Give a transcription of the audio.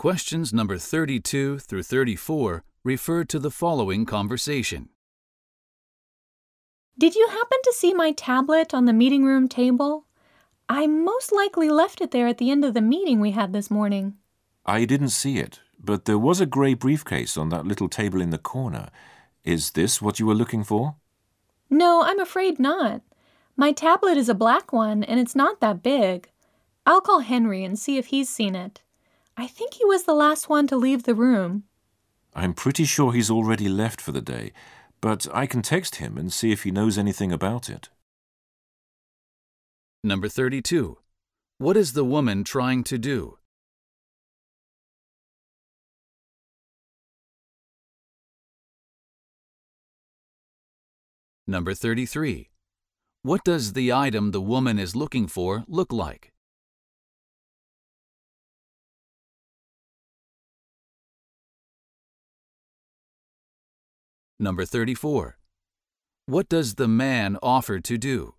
Questions number 32 through 34 refer to the following conversation. Did you happen to see my tablet on the meeting room table? I most likely left it there at the end of the meeting we had this morning. I didn't see it, but there was a grey briefcase on that little table in the corner. Is this what you were looking for? No, I'm afraid not. My tablet is a black one, and it's not that big. I'll call Henry and see if he's seen it. I think he was the last one to leave the room. I'm pretty sure he's already left for the day, but I can text him and see if he knows anything about it. Number 32. What is the woman trying to do? Number 33. What does the item the woman is looking for look like? Number 34. What does the man offer to do?